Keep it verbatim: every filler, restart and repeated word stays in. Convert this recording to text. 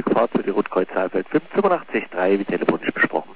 Rückfahrt zu die Rotkreuz Saalfeld fünf fünfundachtzig drei, wie telefonisch besprochen.